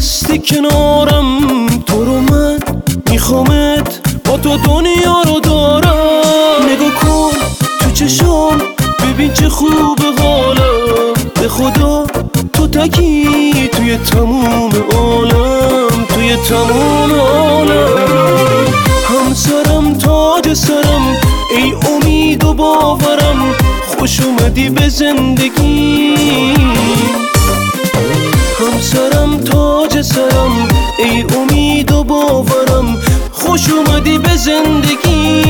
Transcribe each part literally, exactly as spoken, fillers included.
هستی کنارم، تو رو من میخوامت، با تو دنیا رو دارم. نگاه کن تو چشام ببین چه خوب حالم، به خدا تو تکی توی تموم عالم، توی تموم عالم. همسرم تاج سرم، ای امید و باورم، خوش اومدی به زندگی. همسرم تاج سرم، ای امید و باورم، خوش اومدی به زندگی.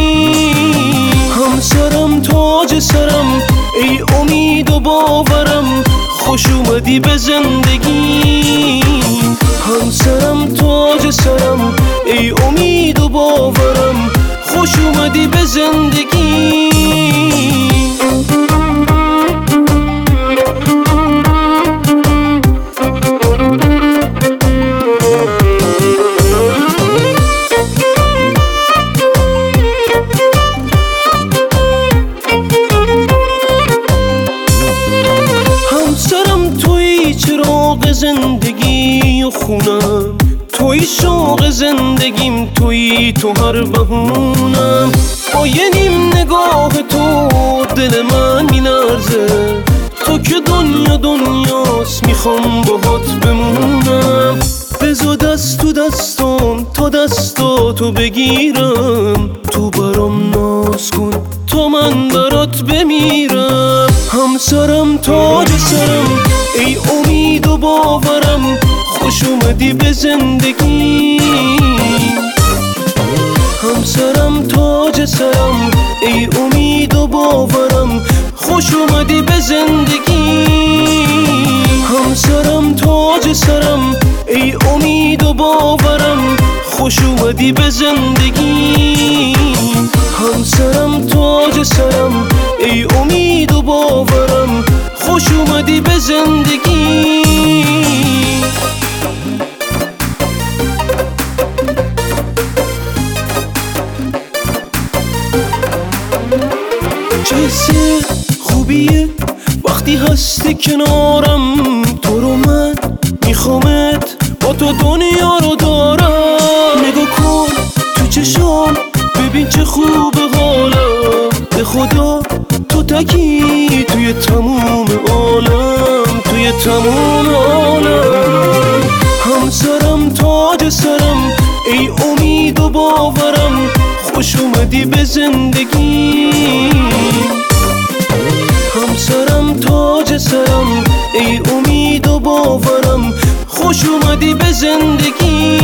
همسرم تاج سرم، ای امید و باورم، خوش اومدی به زندگی. همسرم تاج سرم، ای امید و باورم، خوش اومدی به زندگی. چراغ زندگی و خونم، توی شوق زندگیم، توی تو هر بهونم. با یه نیم نگاه تو دل من میلرزه، تو که دنیا دنیاست، میخوام باهات بمونم. بذار دست تو دستم تا دستاتو بگیرم، تو برام ناز کن تا من برات بمیرم. همسرم تاج سرم، ای امید و باورم، خوش اومدی به زندگی. همسرم تاج سرم، ای امید و باورم، خوش اومدی به زندگی. همسرم تاج سرم، ای امید و باورم، خوش اومدی به زندگی. همسرم تاج سرم، ای امید و باورم، خوش اومدی به زندگی. چه حس خوبیه وقتی هستی کنارم، تو رو من میخوامت، با تو دنیا رو دارم. نگاه کن تو چشام ببین چه خوب حالم، به خدا تو تکی توی تموم عالم، توی تموم عالم. همسرم تاج سرم، ای امید و باورم، خوش اومدی به زندگی. همسرم تاج سرم، ای امید و باورم، خوش اومدی به زندگی.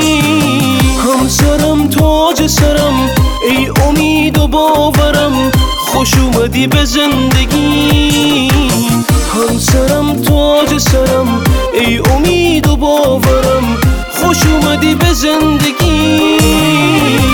همسرم تاج سرم، ای امید و باورم، خوش اومدی به زندگی. همسرم تاج سرم، ای امید و باورم، خوش اومدی به زندگی.